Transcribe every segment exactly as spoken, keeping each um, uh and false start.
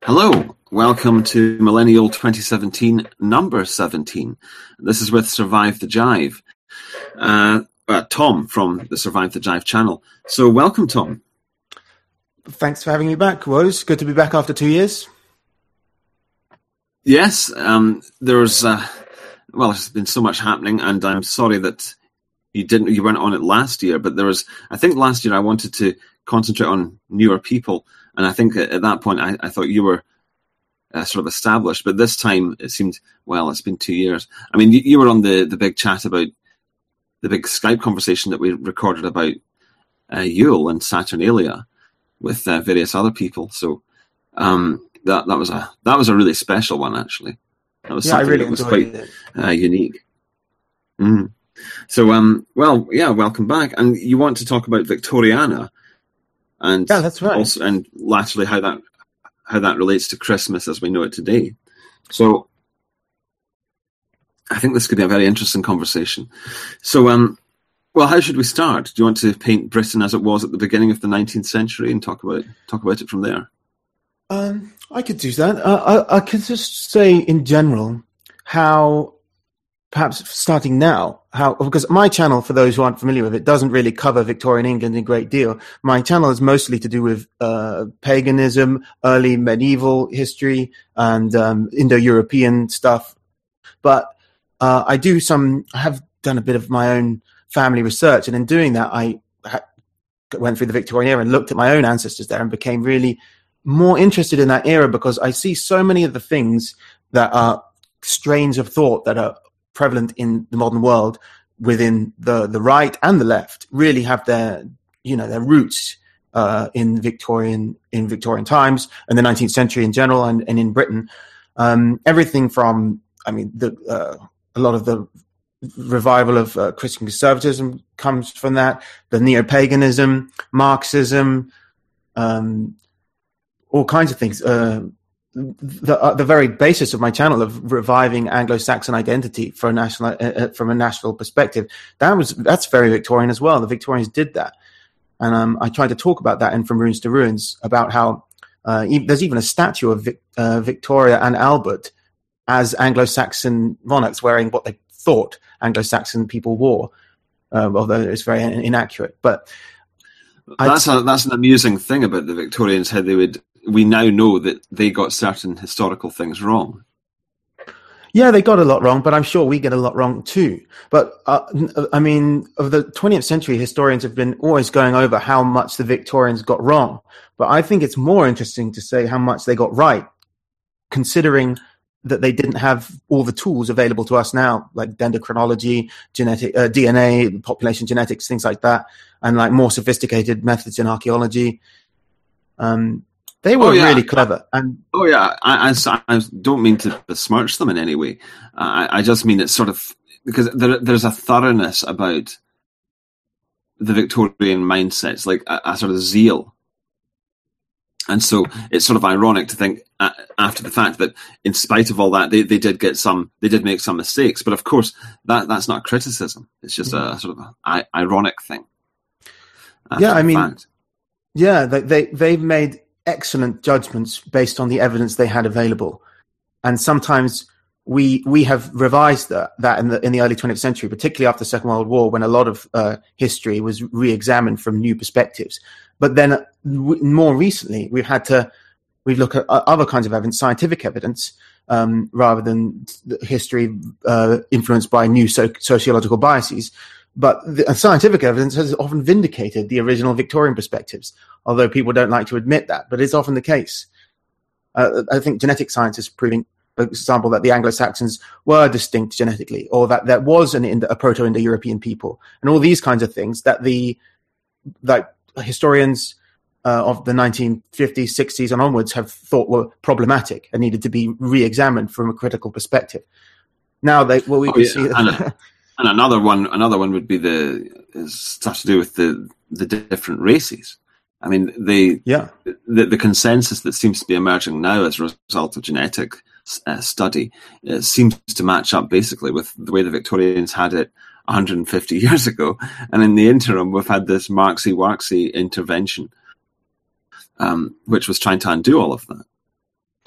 Hello, welcome to Millennial twenty seventeen, number seventeen. This is with Survive the Jive. Uh, uh, Tom from the Survive the Jive channel. So welcome, Tom. Thanks for having me back, Woz. Good to be back after two years. Yes, um, there's, uh, well, there's been so much happening, and I'm sorry that you didn't, you weren't on it last year, but there was, I think last year I wanted to concentrate on newer people. And I think at that point, I, I thought you were uh, sort of established. But this time, it seemed, well, it's been two years. I mean, you, you were on the, the big chat about the big Skype conversation that we recorded about uh, Yule and Saturnalia with uh, various other people. So um, that that was a that was a really special one, actually. That was yeah, something I really that was enjoyed quite it. Uh, unique. Mm. So, um, well, yeah, welcome back. And you want to talk about Victoriana. And yeah, that's right. Also, and laterally, how that how that relates to Christmas as we know it today. So, I think this could be a very interesting conversation. So, um, well, how should we start? Do you want to paint Britain as it was at the beginning of the nineteenth century and talk about talk about it from there? Um, I could do that. Uh, I, I could just say, in general, how perhaps starting now, how because my channel, for those who aren't familiar with it, doesn't really cover Victorian England a great deal. My channel is mostly to do with uh, paganism, early medieval history, and um, Indo-European stuff. But uh, I do some. I have done a bit of my own family research, and in doing that, I ha- went through the Victorian era and looked at my own ancestors there, and became really more interested in that era because I see so many of the things that are strains of thought that are prevalent in the modern world within the, the right and the left really have their, you know, their roots uh, in Victorian, in Victorian times and the nineteenth century in general and, and in Britain. Um, everything from, I mean, the, uh, a lot of the revival of uh, Christian conservatism comes from that, the neo-paganism, Marxism, um, all kinds of things. Uh, The, uh, the very basis of my channel of reviving Anglo-Saxon identity for a national, uh, from a national perspective, that was that's very Victorian as well. The Victorians did that, and um, I tried to talk about that in From Ruins to Ruins about how uh, e- there's even a statue of Vic, uh, Victoria and Albert as Anglo-Saxon monarchs wearing what they thought Anglo-Saxon people wore, uh, although it's very in- inaccurate. But that's a, that's an amusing thing about the Victorians, how they would. We now know that they got certain historical things wrong. Yeah, they got a lot wrong, but I'm sure we get a lot wrong too. But uh, I mean, of the twentieth century, historians have been always going over how much the Victorians got wrong. But I think it's more interesting to say how much they got right, considering that they didn't have all the tools available to us now, like dendrochronology, genetic uh, D N A, population genetics, things like that, and like more sophisticated methods in archaeology. Um, They were oh, yeah. really clever. And oh, yeah. I, I, I don't mean to besmirch them in any way. Uh, I, I just mean it's sort of because there, there's a thoroughness about the Victorian mindsets, like a, a sort of zeal. And so it's sort of ironic to think uh, after the fact that in spite of all that, they, they did get some, they did make some mistakes. But of course, that that's not criticism. It's just mm-hmm. a sort of a, ironic thing. Yeah, I mean, fact. yeah, they, they, they've made excellent judgments based on the evidence they had available, and sometimes we we have revised that that in the in the early twentieth century, particularly after the Second World War, when a lot of uh, history was re-examined from new perspectives. But then w- more recently, we've had to we've looked at other kinds of evidence, scientific evidence, um, rather than history uh, influenced by new so- sociological biases. But the scientific evidence has often vindicated the original Victorian perspectives, although people don't like to admit that, but it's often the case. Uh, I think genetic science is proving, for example, that the Anglo-Saxons were distinct genetically, or that there was an Indo- a Proto-Indo-European people, and all these kinds of things that the like historians uh, of the nineteen fifties, sixties, and onwards have thought were problematic and needed to be re-examined from a critical perspective. Now, they well, we oh, can yeah. see. That- And another one, another one would be the stuff to do with the the different races. I mean, the yeah, the, the consensus that seems to be emerging now as a result of genetic uh, study uh, seems to match up basically with the way the Victorians had it one hundred fifty years ago. And in the interim, we've had this Marxy-Warxy intervention, um, which was trying to undo all of that.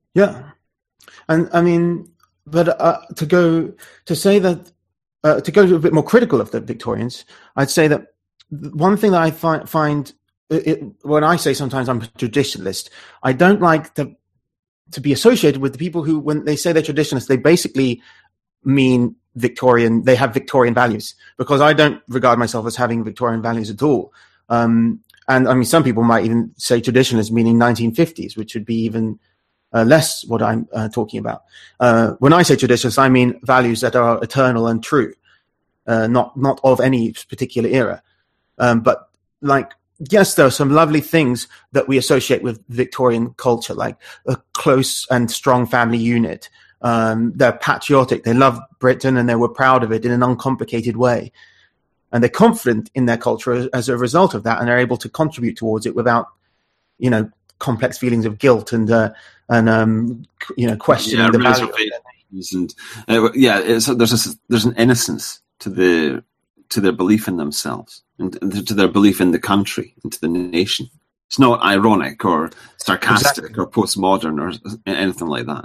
Yeah, and I mean, but uh, to go to say that uh, to go a bit more critical of the Victorians, I'd say that one thing that I fi- find it, when I say sometimes I'm a traditionalist, I don't like to to be associated with the people who, when they say they're traditionalists, they basically mean Victorian. They have Victorian values, because I don't regard myself as having Victorian values at all. Um, and I mean, some people might even say traditionalist meaning nineteen fifties, which would be even uh, less what I'm uh, talking about. Uh, when I say traditionalist, I mean values that are eternal and true, uh, not not of any particular era. Um, but like, yes, there are some lovely things that we associate with Victorian culture, like a close and strong family unit. Um, they're patriotic. They love Britain and they were proud of it in an uncomplicated way. And they're confident in their culture as, as a result of that, and they're able to contribute towards it without, you know, complex feelings of guilt and, uh, and um, you know, questioning yeah, the value of it. And uh, yeah, it's, there's a, there's an innocence to the to their belief in themselves and to their belief in the country and to the nation. It's not ironic or sarcastic exactly. or postmodern or anything like that.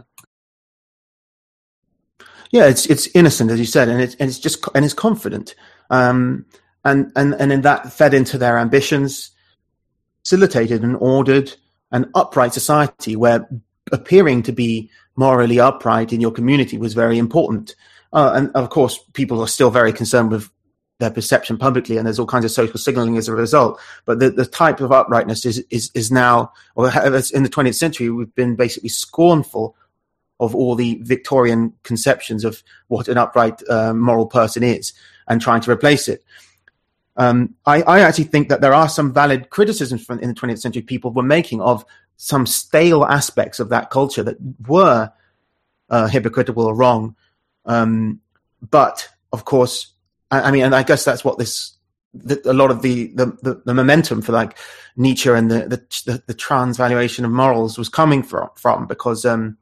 Yeah, it's it's innocent, as you said, and it's and it's just and it's confident, um, and and and in that fed into their ambitions, facilitated an ordered and upright society where appearing to be morally upright in your community was very important. Uh, and of course, people are still very concerned with their perception publicly, and there's all kinds of social signaling as a result. But the, the type of uprightness is is is now, or in the twentieth century, we've been basically scornful of all the Victorian conceptions of what an upright uh, moral person is, and trying to replace it. Um, I, I actually think that there are some valid criticisms from in the twentieth century people were making of some stale aspects of that culture that were uh, hypocritical or wrong. Um, but of course, I, I mean, and I guess that's what this, the, a lot of the, the, the, the momentum for like Nietzsche and the, the, the transvaluation of morals was coming from, from because, um,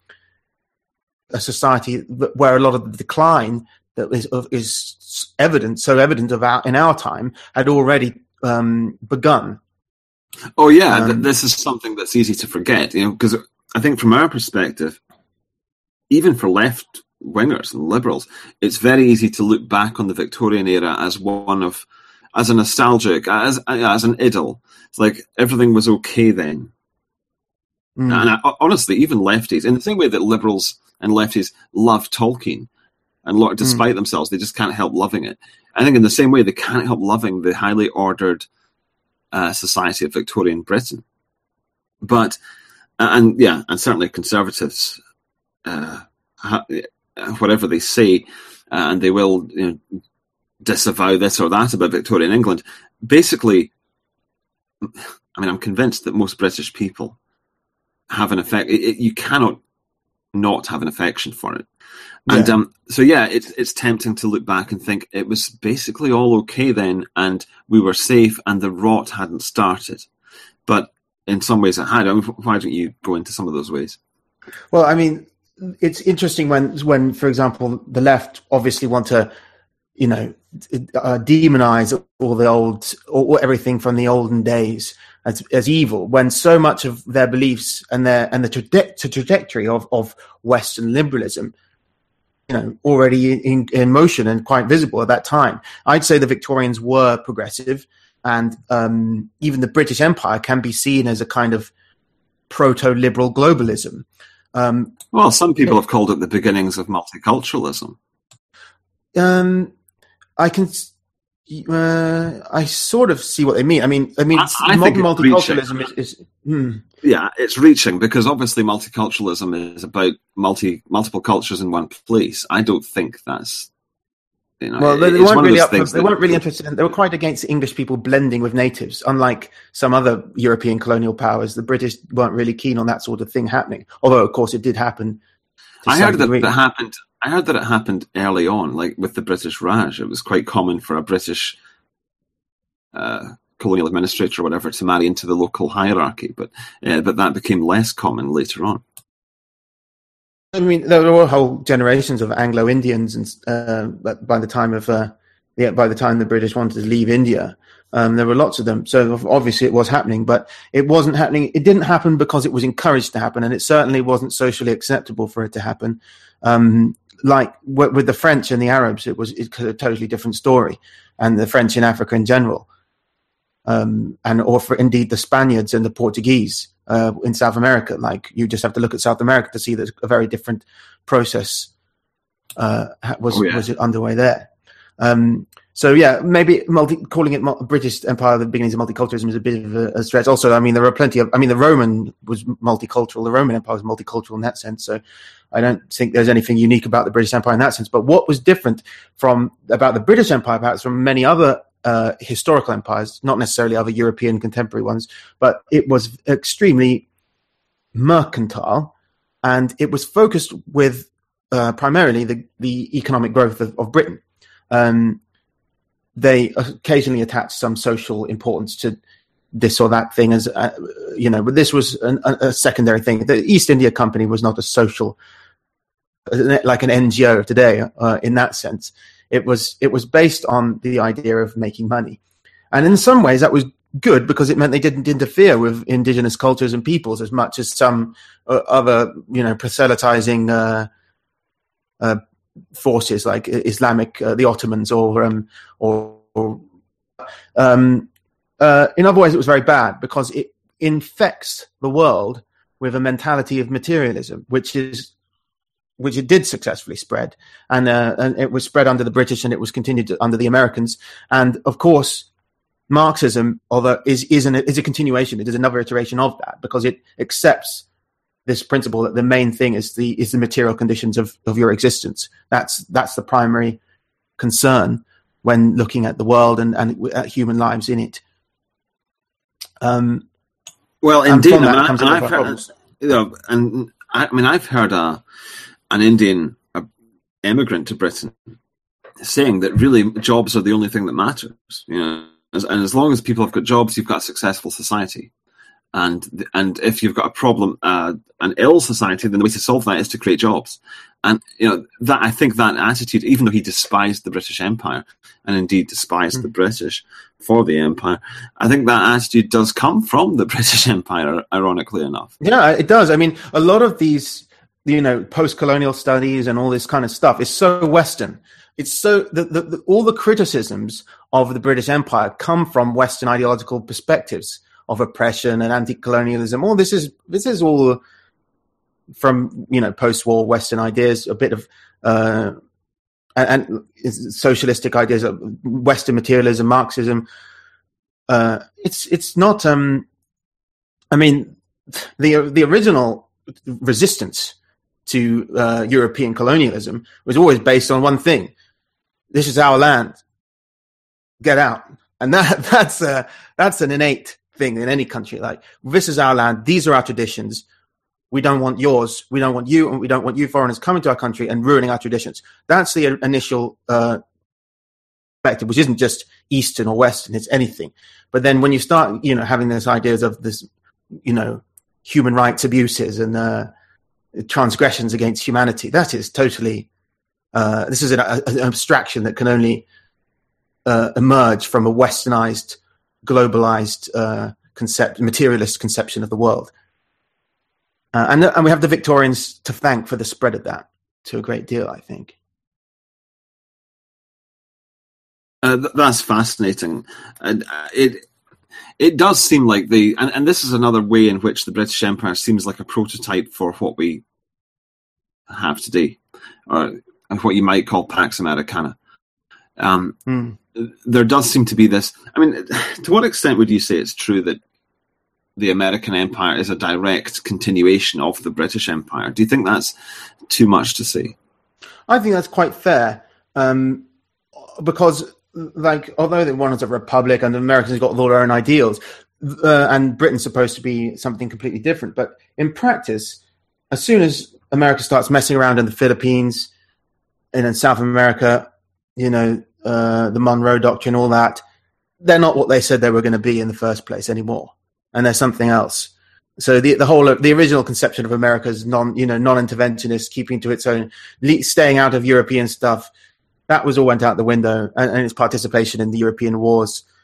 a society where a lot of the decline that is, is evident, so evident of our, in our time, had already um, begun. Oh yeah, um, this is something that's easy to forget, you know, because I think from our perspective, even for left wingers and liberals, it's very easy to look back on the Victorian era as one of, as a nostalgic, as as an idyll. It's like everything was okay then. Mm. And I, honestly, even lefties, in the same way that liberals and lefties love Tolkien, and lo- despite mm. themselves, they just can't help loving it. I think in the same way, they can't help loving the highly ordered uh, society of Victorian Britain. But, and yeah, and certainly conservatives, uh, ha- whatever they say, uh, and they will you know, disavow this or that about Victorian England. Basically, I mean, I'm convinced that most British people have an effect. It, it, you cannot not have an affection for it. And yeah. um, so, yeah, it's it's tempting to look back and think it was basically all okay then, and we were safe, and the rot hadn't started. But in some ways it had. I mean, why don't you go into some of those ways? Well, I mean, it's interesting when, when for example, the left obviously want to, you know, uh, demonize all the old, or everything from the olden days as as evil, when so much of their beliefs and their and the traje- trajectory of, of Western liberalism, you know, already in, in motion and quite visible at that time. I'd say the Victorians were progressive, and um, even the British Empire can be seen as a kind of proto-liberal globalism. Um, well, some people it, have called it the beginnings of multiculturalism. Um, I can. Uh, I sort of see what they mean. I mean, I mean, I, I modern multiculturalism is, is hmm. yeah, it's reaching, because obviously multiculturalism is about multi multiple cultures in one place. I don't think that's you know. Well, they, they weren't really up for, they weren't really interested in. They were quite against English people blending with natives, unlike some other European colonial powers. The British weren't really keen on that sort of thing happening. Although, of course, it did happen. I heard that it happened. I heard that it happened early on, like with the British Raj. It was quite common for a British uh, colonial administrator or whatever to marry into the local hierarchy, but uh, but that became less common later on. I mean, there were whole generations of Anglo-Indians, and uh, by the time of uh, yeah, by the time the British wanted to leave India, Um, there were lots of them. So obviously it was happening, but it wasn't happening. It didn't happen because it was encouraged to happen, and it certainly wasn't socially acceptable for it to happen. Um, like w- with the French and the Arabs, it was it's a totally different story, and the French in Africa in general, um, and or for indeed the Spaniards and the Portuguese uh, in South America. Like you just have to look at South America to see that a very different process uh, was oh, yeah. was underway there. Um, So yeah, maybe multi, calling it British Empire, the beginnings of multiculturalism, is a bit of a, a stretch. Also, I mean, there are plenty of. I mean, the Roman was multicultural. The Roman Empire was multicultural in that sense. So I don't think there's anything unique about the British Empire in that sense. But what was different from about the British Empire, perhaps from many other uh, historical empires, not necessarily other European contemporary ones, but it was extremely mercantile, and it was focused with uh, primarily the the economic growth of, of Britain. Um, They occasionally attach some social importance to this or that thing, as uh, you know, but this was an, a, a secondary thing. The East India Company was not a social, like an N G O today, uh, in that sense. It was it was based on the idea of making money, and in some ways that was good because it meant they didn't interfere with indigenous cultures and peoples as much as some uh, other, you know, proselytizing uh, uh, forces like Islamic, uh, the Ottomans, or um, or, or um, uh, in other ways, it was very bad because it infects the world with a mentality of materialism, which is which it did successfully spread, and uh, and it was spread under the British, and it was continued to, under the Americans, and of course, Marxism, although is is an is a continuation, it is another iteration of that because it accepts this principle that the main thing is the is the material conditions of, of your existence. That's that's the primary concern when looking at the world and, and at human lives in it. Um, well, indeed, I mean, I, and I've heard, you know, and I, I mean, I've heard a, an Indian a immigrant to Britain saying that really jobs are the only thing that matters. You know, as, and as long as people have got jobs, you've got a successful society. And and if you've got a problem, uh, an ill society, then the way to solve that is to create jobs. And you know that I think that attitude, even though he despised the British Empire and indeed despised mm. the British for the empire, I think that attitude does come from the British Empire, ironically enough. Yeah, it does. I mean, a lot of these, you know, post-colonial studies and all this kind of stuff is so Western. It's so the, the, the, all the criticisms of the British Empire come from Western ideological perspectives of oppression and anti-colonialism. All this is this is all from, you know, post-war Western ideas, a bit of uh, and, and socialistic ideas of Western materialism, Marxism. Uh, it's it's not. Um, I mean, the the original resistance to uh, European colonialism was always based on one thing: this is our land. Get out, and that that's a that's an innate thing in any country. Like, this is our land, these are our traditions, we don't want yours, we don't want you, and we don't want you foreigners coming to our country and ruining our traditions. That's the initial uh perspective, which isn't just Eastern or Western, it's anything. But then when you start, you know, having these ideas of this, you know, human rights abuses and uh transgressions against humanity, that is totally uh this is an, an abstraction that can only uh emerge from a westernized, globalized uh, concept, materialist conception of the world, uh, and and we have the Victorians to thank for the spread of that to a great deal, I think. Uh, th- that's fascinating, and uh, it it does seem like the and, and this is another way in which the British Empire seems like a prototype for what we have today, or what you might call Pax Americana. Um, mm. There does seem to be this. I mean, to what extent would you say it's true that the American Empire is a direct continuation of the British Empire? Do you think that's too much to say? I think that's quite fair, um, because, like, although the one is a republic and the Americans got all their own ideals, uh, and Britain's supposed to be something completely different, but in practice, as soon as America starts messing around in the Philippines and in South America, you know, uh, the Monroe Doctrine, all that, they're not what they said they were going to be in the first place anymore, and they're something else. So the the whole the original conception of America as non you know non-interventionist, keeping to its own, staying out of European stuff, that was all went out the window, and, and its participation in the European wars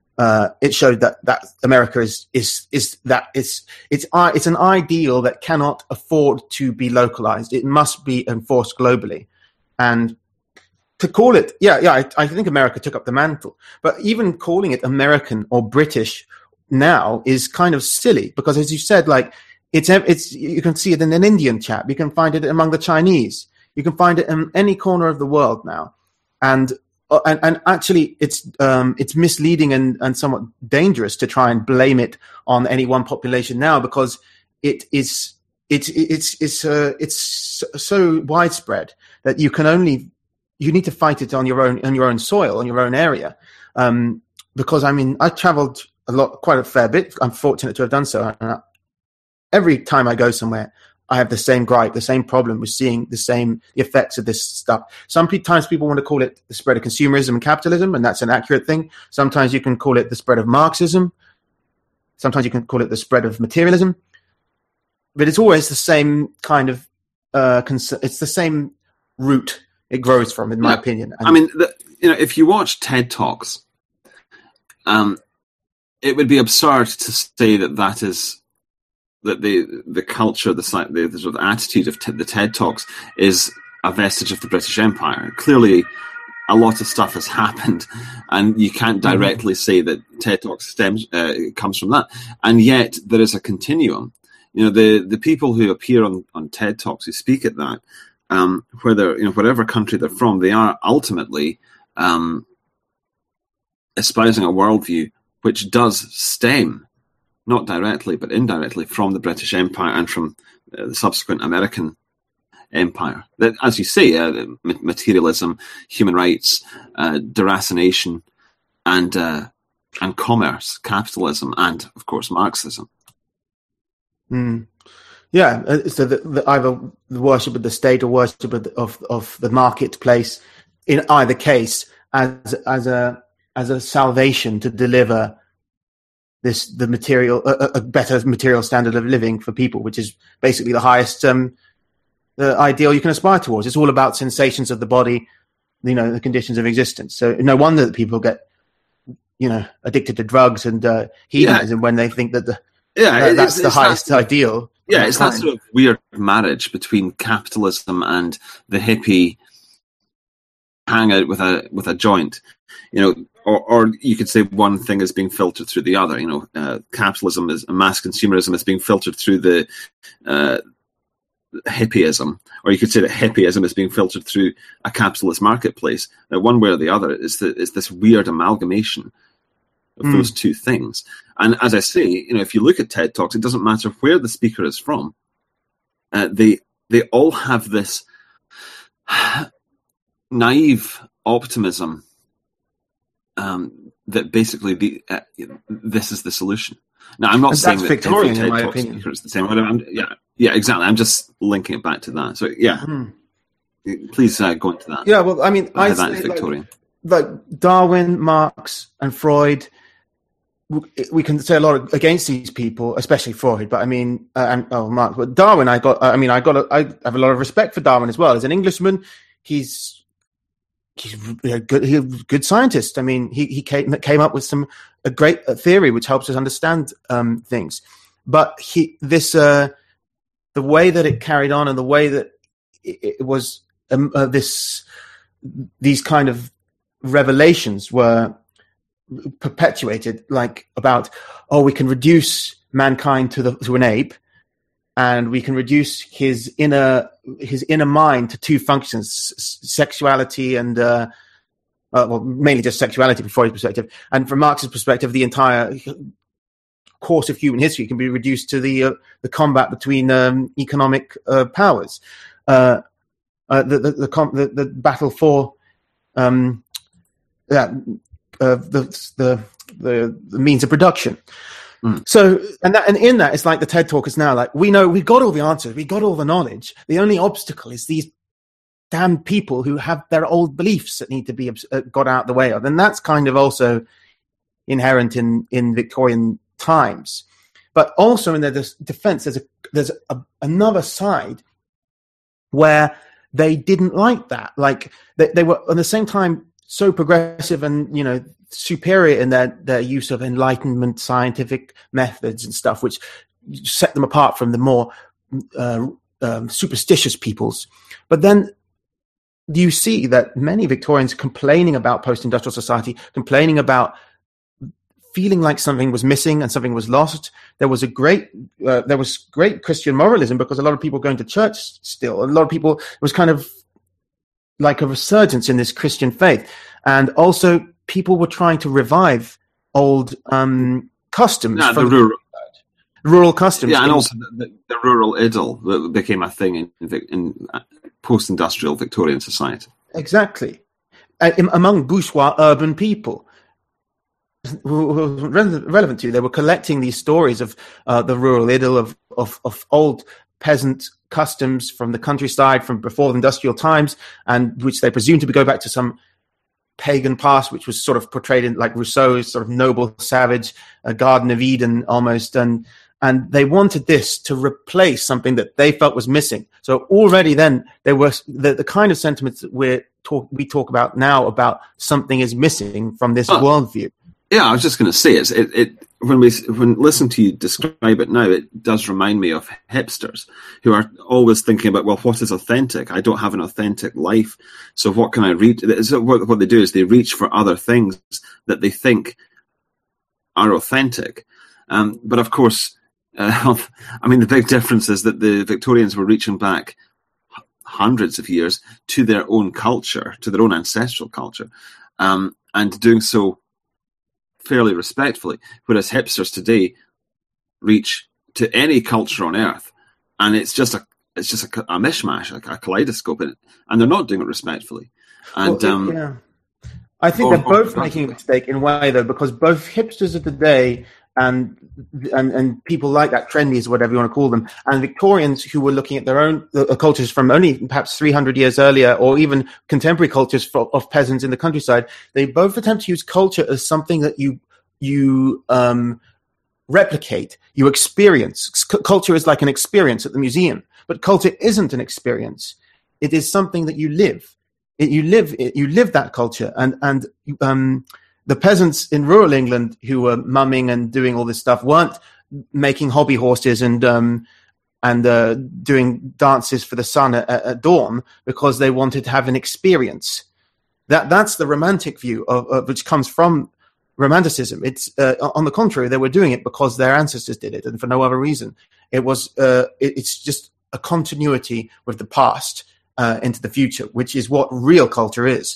uh, it showed that, that America is is is that it's it's uh, it's an ideal that cannot afford to be localized. It must be enforced globally, and to call it, yeah, yeah, I, I think America took up the mantle. But even calling it American or British now is kind of silly because, as you said, like it's it's you can see it in an Indian chap, you can find it among the Chinese, you can find it in any corner of the world now, and and, and actually it's um, it's misleading and, and somewhat dangerous to try and blame it on any one population now because it is it's it's it's uh, it's so widespread that you can only you need to fight it on your own, on your own soil, on your own area. Um, because I mean, I traveled a lot, quite a fair bit. I'm fortunate to have done so. And every time I go somewhere, I have the same gripe, the same problem with seeing the same the effects of this stuff. Sometimes people want to call it the spread of consumerism and capitalism, and that's an accurate thing. Sometimes you can call it the spread of Marxism. Sometimes you can call it the spread of materialism. But it's always the same kind of, uh, cons- it's the same root it grows from, in my yeah. opinion. And I mean, the, you know, if you watch TED Talks, um, it would be absurd to say that that is that the the culture, the the, the sort of attitude of t- the TED Talks is a vestige of the British Empire. Clearly, a lot of stuff has happened, and you can't directly mm-hmm. say that TED Talks stems uh, comes from that. And yet, there is a continuum. You know, the the people who appear on on TED Talks who speak at that. Um, whether you know whatever country they're from, they are ultimately um, espousing a worldview which does stem, not directly but indirectly, from the British Empire and from uh, the subsequent American Empire. That, as you say, uh, materialism, human rights, uh, deracination, and uh, and commerce, capitalism, and of course Marxism. Mm. Yeah, so the, the, either the worship of the state or worship of the, of, of the marketplace, in either case, as as a as a salvation to deliver this the material a, a better material standard of living for people, which is basically the highest um, the ideal you can aspire towards. It's all about sensations of the body, you know, the conditions of existence. So no wonder that people get, you know, addicted to drugs and uh, hedonism yeah. when they think that the yeah uh, that's it's, the it's highest that, ideal. Yeah, it's that sort of weird marriage between capitalism and the hippie hang out with a with a joint, you know, or, or you could say one thing is being filtered through the other. You know, uh, capitalism is mass consumerism is being filtered through the uh, hippieism, or you could say that hippieism is being filtered through a capitalist marketplace. Now, one way or the other is the, is this weird amalgamation of mm. those two things. And as I say, you know, if you look at TED Talks, it doesn't matter where the speaker is from. Uh, they they all have this naive optimism um, that basically the uh, this is the solution. Now, I'm not and saying that's that Victorian, every TED in my Talk opinion. speaker is the same. I'm, yeah, yeah, exactly. I'm just linking it back to that. So, yeah, mm. please uh, go into that. Yeah, well, I mean, I that is Victorian. Like, like Darwin, Marx, and Freud. We can say a lot against these people, especially Freud, but I mean, uh, and oh, Marx, but Darwin, I got, I mean, I got, a, I have a lot of respect for Darwin as well. As an Englishman, he's he's a good, he's a good scientist. I mean, he he came came up with some a great theory which helps us understand um, things. But he this uh, the way that it carried on and the way that it, it was um, uh, this these kind of revelations were perpetuated, like about, oh, we can reduce mankind to the to an ape, and we can reduce his inner his inner mind to two functions: s- sexuality and uh, uh, well, mainly just sexuality from Freud's perspective, and from Marx's perspective, the entire course of human history can be reduced to the uh, the combat between um, economic uh, powers, uh, uh, the the the, com- the the battle for um, yeah. Uh, the, the the the means of production. Mm. So, and that, and in that, it's like the TED Talk is now like, we know we've got all the answers, we got all the knowledge. The only obstacle is these damn people who have their old beliefs that need to be uh, got out the way of, and that's kind of also inherent in in Victorian times. But also in their defense, there's a there's a, another side where they didn't like that. Like they, they were at the same time so progressive and, you know, superior in their, their use of Enlightenment scientific methods and stuff, which set them apart from the more uh, um, superstitious peoples. But then you see that many Victorians complaining about post-industrial society, complaining about feeling like something was missing and something was lost. There was a great, uh, there was great Christian moralism because a lot of people going to church still. A lot of people, it was kind of like a resurgence in this Christian faith. And also people were trying to revive old um, customs. Yeah, from the rural, rural customs. Yeah, and also the, the, the rural idyll that became a thing in, in, in post-industrial Victorian society. Exactly. Uh, in, among bourgeois urban people. Relevant to, they were collecting these stories of uh, the rural idyll of, of of old peasant customs from the countryside from before the industrial times, and which they presumed to go back to some pagan past, which was sort of portrayed in like Rousseau's sort of noble savage, a Garden of Eden almost, and and they wanted this to replace something that they felt was missing. So already then there was the, the kind of sentiments that we're talk we talk about now about something is missing from this oh. worldview. Yeah, I was just going to say it's, it. It when we when listen to you describe it now, it does remind me of hipsters who are always thinking about, well, what is authentic? I don't have an authentic life, so what can I reach? So what, what they do is they reach for other things that they think are authentic. Um, but of course, uh, I mean, the big difference is that the Victorians were reaching back hundreds of years to their own culture, to their own ancestral culture, um, and doing so fairly respectfully, whereas hipsters today reach to any culture on earth, and it's just a it's just a, a mishmash, a, a kaleidoscope, and, and they're not doing it respectfully. And well, um, yeah, I think or, they're both or, making a mistake in a way, though, because both hipsters of today and and and people like that, trendies, whatever you want to call them, and Victorians who were looking at their own uh, cultures from only perhaps three hundred years earlier, or even contemporary cultures for, of peasants in the countryside, they both attempt to use culture as something that you you um, replicate, you experience. C- culture is like an experience at the museum, but culture isn't an experience. It is something that you live. It, you live it, you live that culture, and and um, the peasants in rural England who were mumming and doing all this stuff weren't making hobby horses and um, and uh, doing dances for the sun at, at dawn because they wanted to have an experience. That that's the romantic view of, of which comes from Romanticism. It's uh, on the contrary, they were doing it because their ancestors did it, and for no other reason. It was uh, it, it's just a continuity with the past uh, into the future, which is what real culture is.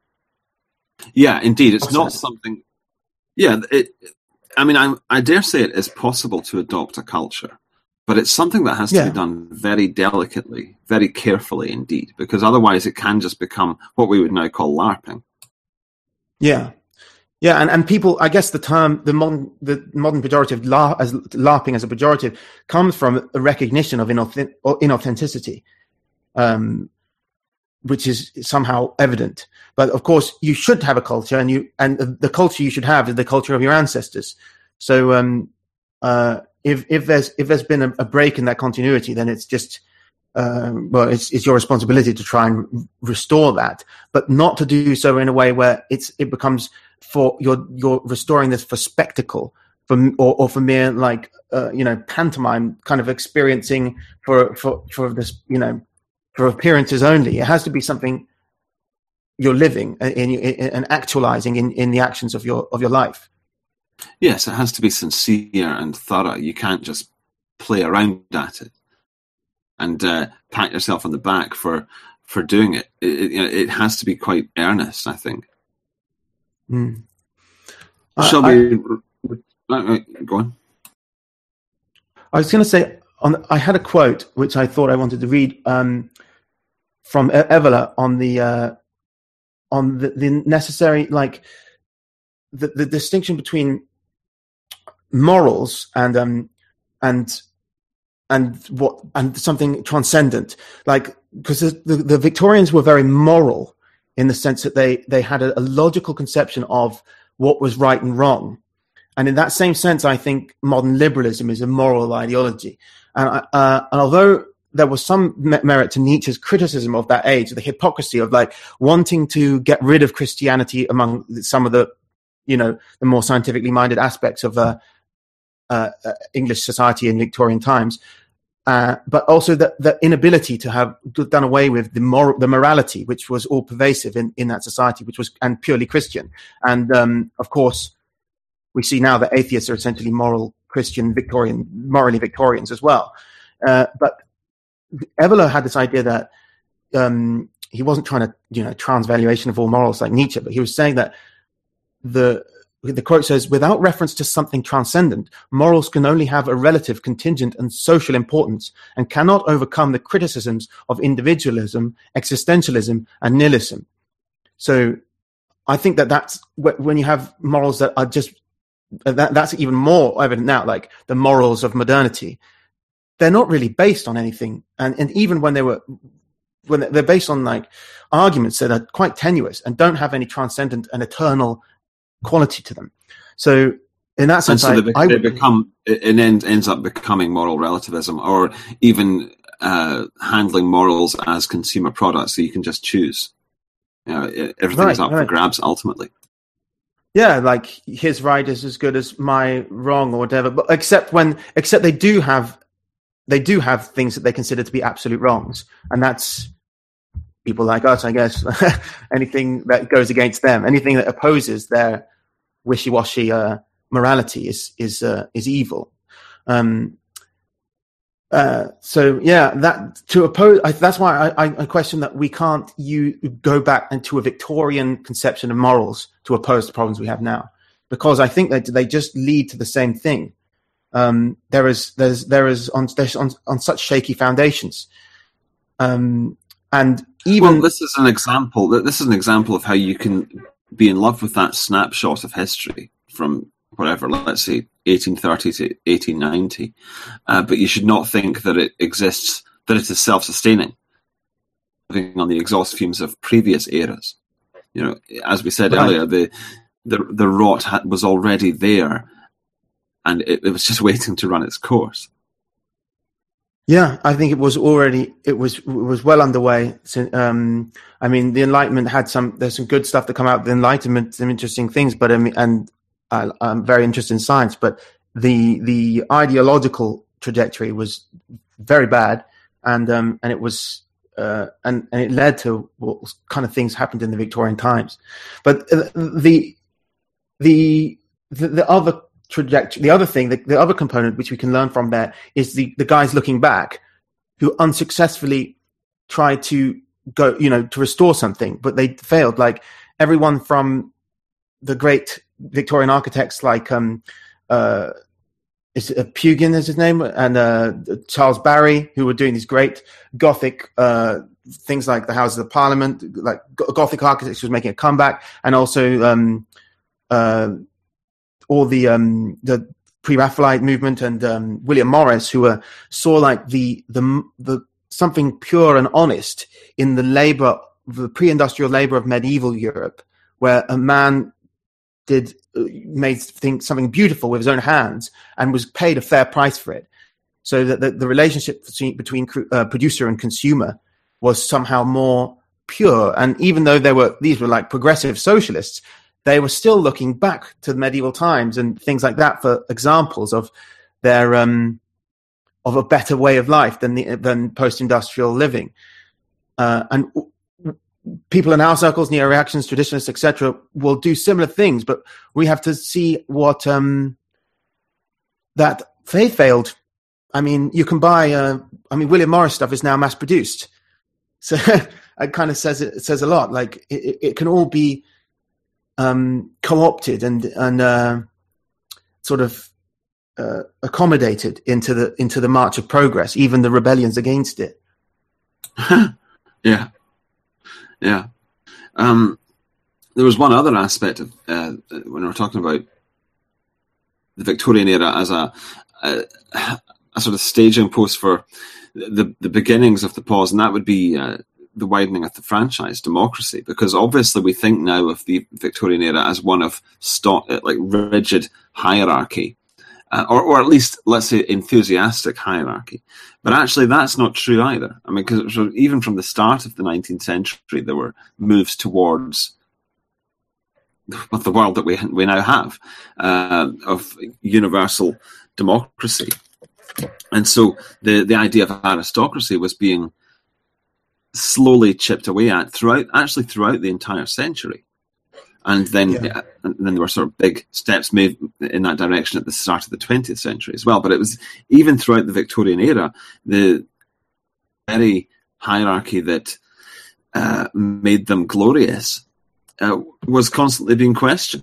Yeah, indeed, it's not something. Yeah, it. I mean, I I dare say it is possible to adopt a culture, but it's something that has to yeah. be done very delicately, very carefully indeed, because otherwise it can just become what we would now call LARPing. Yeah. Yeah, and, and people, I guess the term, the modern, the modern pejorative, la, as LARPing as a pejorative, comes from a recognition of inauth- inauthenticity, um, which is somehow evident. But of course, you should have a culture, and you and the culture you should have is the culture of your ancestors. So, um, uh, if if there's if there's been a, a break in that continuity, then it's just uh, well, it's it's your responsibility to try and restore that, but not to do so in a way where it's it becomes for you're you're restoring this for spectacle, for or, or for mere like uh, you know pantomime kind of experiencing for for for this you know for appearances only. It has to be something you're living and, and actualizing in, in the actions of your of your life. Yes, it has to be sincere and thorough. You can't just play around at it and uh, pat yourself on the back for for doing it. It, it, it has to be quite earnest, I think. Mm. Shall I, we I, go on? I was going to say, on, I had a quote which I thought I wanted to read um, from Evola on the uh, on the, the necessary, like the, the distinction between morals and um, and and what and something transcendent, like because the, the, the Victorians were very moral in the sense that they they had a, a logical conception of what was right and wrong. And in that same sense, I think modern liberalism is a moral ideology. And, uh, and although there was some merit to Nietzsche's criticism of that age, the hypocrisy of like wanting to get rid of Christianity among some of the, you know, the more scientifically minded aspects of uh, uh, uh, English society in Victorian times, uh, but also the, the inability to have done away with the moral, the morality, which was all pervasive in, in that society, which was and purely Christian. And um, of course, we see now that atheists are essentially moral Christian Victorian, morally Victorians as well. Uh, but Evola had this idea that um, he wasn't trying to, you know, transvaluation of all morals like Nietzsche, but he was saying that the the quote says, without reference to something transcendent, morals can only have a relative, contingent, and social importance, and cannot overcome the criticisms of individualism, existentialism, and nihilism. So I think that that's when you have morals that are just, that, that's even more evident now, like the morals of modernity. They're not really based on anything. And, and even when they were, when they're based on like arguments that are quite tenuous and don't have any transcendent and eternal quality to them. So in that sense, and so I, they, I they become, it ends, ends up becoming moral relativism, or even uh, handling morals as consumer products, so you can just choose. You know, everything's right, up right. for grabs ultimately. Yeah, like his right is as good as my wrong or whatever. But except when, except they do have, they do have things that they consider to be absolute wrongs, and that's people like us, I guess. Anything that goes against them, anything that opposes their wishy-washy uh, morality is is uh, is evil. Um, uh, so yeah, that to oppose. I, that's why I, I question that we can't you go back into a Victorian conception of morals to oppose the problems we have now, because I think that they just lead to the same thing. Um, there is there's there is on on, on such shaky foundations, um, and even well, this is an example. This is an example of how you can be in love with that snapshot of history from whatever, let's say, eighteen thirty to eighteen ninety, uh, but you should not think that it exists, that it is self-sustaining, living on the exhaust fumes of previous eras. You know, as we said right. earlier, the the the rot ha- was already there, and it, it was just waiting to run its course. Yeah, I think it was already it was it was well underway. So, um, I mean, the Enlightenment had some. There's some good stuff that come out of the Enlightenment, some interesting things. But I mean, and I, I'm very interested in science. But the the ideological trajectory was very bad, and um, and it was uh, and and it led to what kind of things happened in the Victorian times. But the the the, the other. trajectory. The other thing, the, the other component which we can learn from there is the, the guys looking back who unsuccessfully tried to go, you know, to restore something, but they failed. Like everyone from the great Victorian architects like um, uh, is it, uh, Pugin is his name, and uh, Charles Barry, who were doing these great Gothic uh, things like the Houses of Parliament, like Gothic architecture was making a comeback, and also um, uh, all the um, the pre-Raphaelite movement, and um, William Morris, who uh, saw like the the the something pure and honest in the labor, the pre-industrial labor of medieval Europe, where a man did uh, made think something beautiful with his own hands and was paid a fair price for it. So that the, the relationship between, between uh, producer and consumer was somehow more pure. And even though there were these were like progressive socialists, they were still looking back to the medieval times and things like that for examples of their um, of a better way of life than the, than post-industrial living. Uh, and people in our circles, neo-reactions, traditionalists, et cetera, will do similar things, but we have to see what um, that they failed. I mean, you can buy. Uh, I mean, William Morris stuff is now mass-produced, so it kind of says it, it says a lot. Like it, it can all be um, co-opted and and uh, sort of uh, accommodated into the into the march of progress, even the rebellions against it. yeah, yeah. Um, there was one other aspect of uh, when we were talking about the Victorian era as a, a, a sort of staging post for the the beginnings of the pause, and that would be uh, the widening of the franchise democracy, because obviously we think now of the Victorian era as one of stock, like rigid hierarchy, uh, or, or at least, let's say, enthusiastic hierarchy. But actually, that's not true either. I mean, because even from the start of the nineteenth century, there were moves towards of the world that we we now have, uh, of universal democracy. And so the, the idea of aristocracy was being slowly chipped away at throughout, actually throughout the entire century. And then, yeah. and then there were sort of big steps made in that direction at the start of the twentieth century as well. But it was even throughout the Victorian era, the very hierarchy that uh, made them glorious Uh, was constantly being questioned.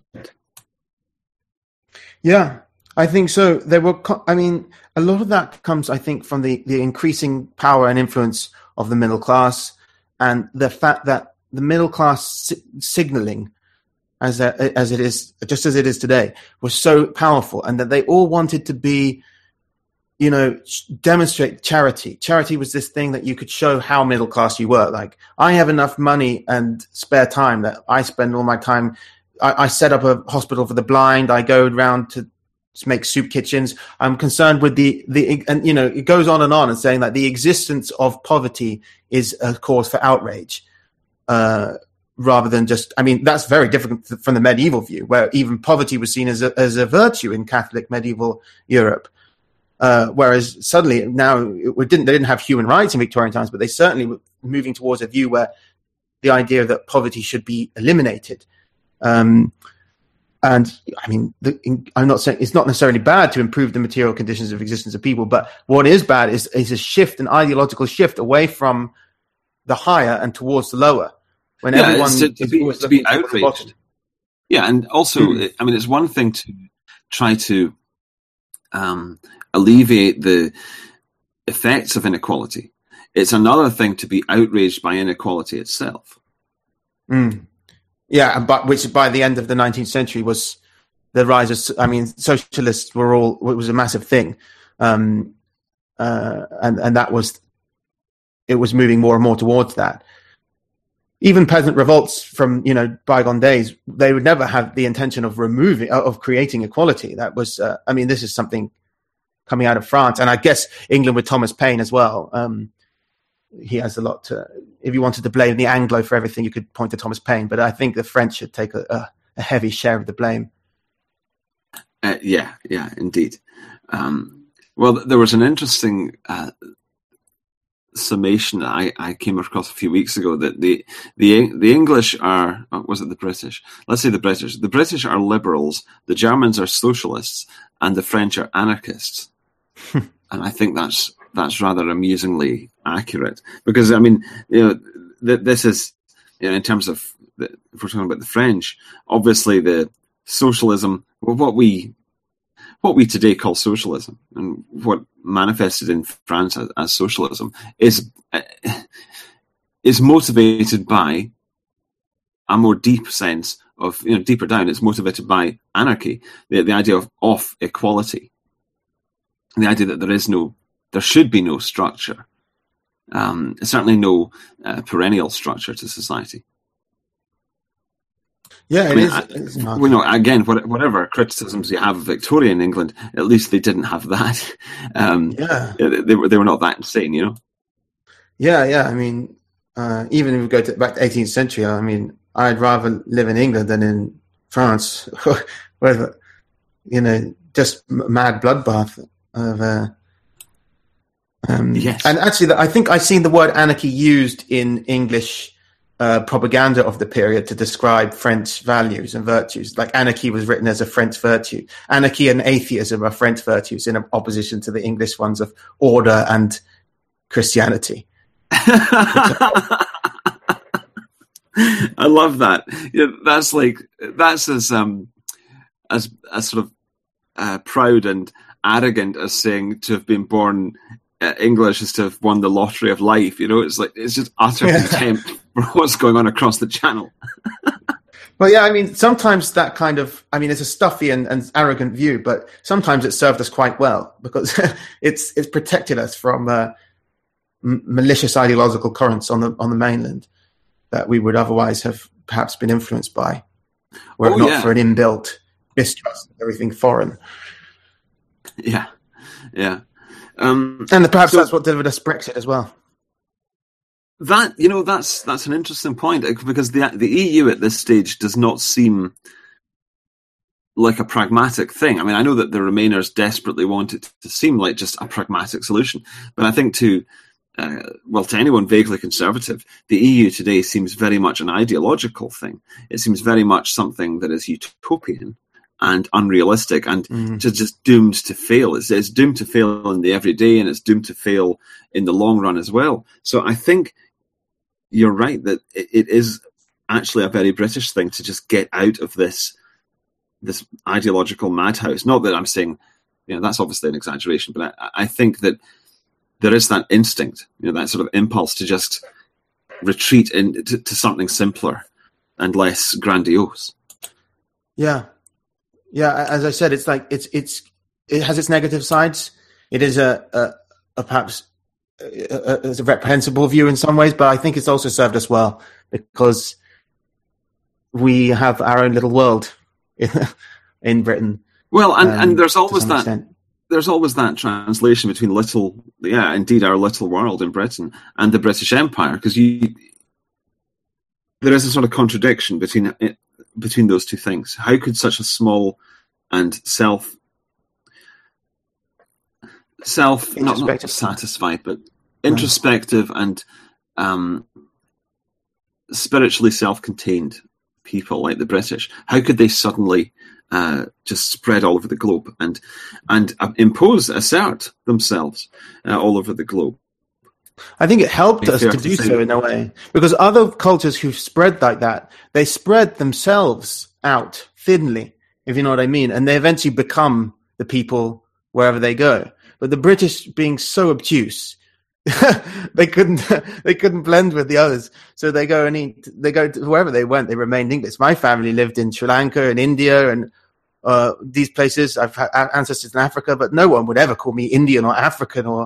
Yeah, I think so. There were, I mean, a lot of that comes, I think, from the, the increasing power and influence of the middle class, and the fact that the middle class si- signaling, as a, as it is, just as it is today, was so powerful, and that they all wanted to be, you know, demonstrate charity. Charity was this thing that you could show how middle class you were. Like, I have enough money and spare time that I spend all my time. I, I set up a hospital for the blind. I go around to make soup kitchens. I'm concerned with the, the, and, you know, it goes on and on and saying that the existence of poverty is a cause for outrage, uh, rather than just, I mean, that's very different from the medieval view, where even poverty was seen as a, as a virtue in Catholic medieval Europe. Uh, whereas suddenly now it didn't, they didn't have human rights in Victorian times, but they certainly were moving towards a view where the idea that poverty should be eliminated. Um, and I mean, the, in, I'm not saying it's not necessarily bad to improve the material conditions of existence of people, but what is bad is, is a shift, an ideological shift away from the higher and towards the lower. When yeah, everyone to, to is be, always to be looking outraged. Yeah, and also, mm. I mean, it's one thing to try to um, alleviate the effects of inequality. It's another thing to be outraged by inequality itself. Mm. Yeah, but which by the end of the nineteenth century was the rise of, I mean, socialists were all, it was a massive thing. Um, uh, and, and that was, it was moving more and more towards that. Even peasant revolts from, you know, bygone days, they would never have the intention of removing, of creating equality. That was, uh, I mean, this is something coming out of France, and I guess England with Thomas Paine as well. Um, he has a lot to, if you wanted to blame the Anglo for everything, you could point to Thomas Paine, but I think the French should take a, a, a heavy share of the blame. Uh, yeah, yeah, indeed. Um, well, there was an interesting uh, summation I, I came across a few weeks ago that the the the English are, oh, was it the British? Let's say the British. The British are liberals, the Germans are socialists, and the French are anarchists. And I think that's that's rather amusingly accurate, because I mean, you know, th- this is, you know, in terms of the, if we're talking about the French, obviously the socialism, well, what we what we today call socialism, and what manifested in France as, as socialism, is uh, is motivated by a more deep sense of, you know, deeper down. It's motivated by anarchy, the the idea of of equality, the idea that there is no, there should be no structure, um, certainly no uh, perennial structure to society. Yeah, it I mean, is. I, it's well, no, again, whatever criticisms you have of Victorian England, at least they didn't have that. Um, yeah, they were they were not that insane, you know. Yeah, yeah. I mean, uh, even if we go to, back to eighteenth century, I mean, I'd rather live in England than in France, where, you know, just mad bloodbath of. Uh, um, yes, and actually, I think I've seen the word anarchy used in English Uh, propaganda of the period to describe French values and virtues. Like anarchy was written as a French virtue. Anarchy and atheism are French virtues in opposition to the English ones of order and Christianity. I love that. Yeah, that's like, that's as um as as sort of uh, proud and arrogant as saying to have been born uh, English is to have won the lottery of life. You know, it's like, it's just utter yeah. contempt for what's going on across the channel. Well, yeah, I mean, sometimes that kind of, I mean, it's a stuffy and, and arrogant view, but sometimes it served us quite well, because it's it's protected us from uh, m- malicious ideological currents on the on the mainland that we would otherwise have perhaps been influenced by, were oh, it not yeah. for an inbuilt distrust of everything foreign. Yeah, yeah. Um, and perhaps so that's what delivered us Brexit as well. That you know, that's that's an interesting point, because the the E U at this stage does not seem like a pragmatic thing. I mean, I know that the Remainers desperately want it to seem like just a pragmatic solution, but I think to uh, well, to anyone vaguely conservative, the E U today seems very much an ideological thing. It seems very much something that is utopian and unrealistic, and mm. just, just doomed to fail. It's, it's doomed to fail in the everyday, and it's doomed to fail in the long run as well. So I think you're right that it, it is actually a very British thing to just get out of this this ideological madhouse. Not that I'm saying, you know, that's obviously an exaggeration, but I, I think that there is that instinct, you know, that sort of impulse to just retreat into to something simpler and less grandiose. Yeah. Yeah, as I said, it's like it's it's it has its negative sides. It is a, a, a perhaps a, a, a reprehensible view in some ways, but I think it's also served us well because we have our own little world in Britain. Well, and, um, and there's always that extent. there's always that translation between little, yeah, indeed, our little world in Britain and the British Empire, because you there is a sort of contradiction between it. between those two things. How could such a small and self self not, not satisfied but introspective no. and um, spiritually self-contained people like the British, how could they suddenly uh, just spread all over the globe and and uh, impose, assert themselves uh, all over the globe? I think it helped us to do so in a way, because other cultures who spread like that, they spread themselves out thinly, if you know what I mean, and they eventually become the people wherever they go. But the British, being so obtuse, they couldn't they couldn't blend with the others, so they go and eat, they go to wherever they went. They remained English. My family lived in Sri Lanka and India and uh, these places. I've had ancestors in Africa, but no one would ever call me Indian or African or.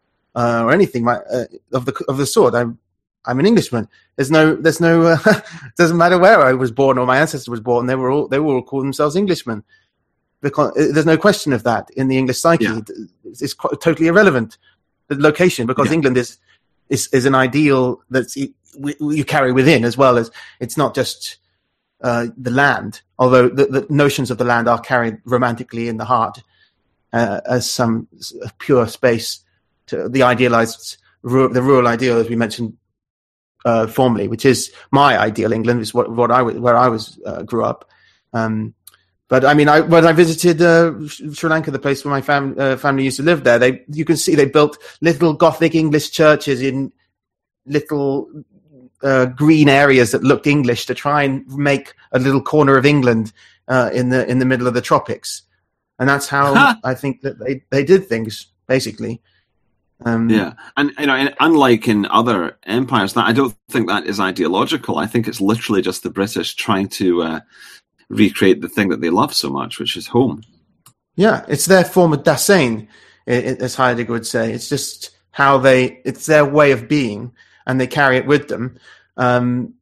Uh, or anything like, uh, of the of the sort. I'm I'm an Englishman. There's no there's no uh, it doesn't matter where I was born or my ancestor was born. They were all they were all called themselves Englishmen. Because there's no question of that in the English psyche. Yeah. It's, it's quite, totally irrelevant, the location, because yeah. England is is is an ideal that you carry within, as well as it's not just uh, the land. Although the, the notions of the land are carried romantically in the heart uh, as some pure space. To the idealized, the rural ideal, as we mentioned uh, formerly, which is my ideal England, is what what I where I was uh, grew up. Um, but I mean, I when I visited uh, Sri Lanka, the place where my fam- uh, family used to live there, they you can see they built little Gothic English churches in little uh, green areas that looked English to try and make a little corner of England uh, in the in the middle of the tropics, and that's how huh. I think that they they did things basically. Um, yeah, and you know, unlike in other empires, that I don't think that is ideological. I think it's literally just the British trying to uh, recreate the thing that they love so much, which is home. Yeah, it's their form of Dasein, as Heidegger would say. It's just how they, it's their way of being, and they carry it with them. Um,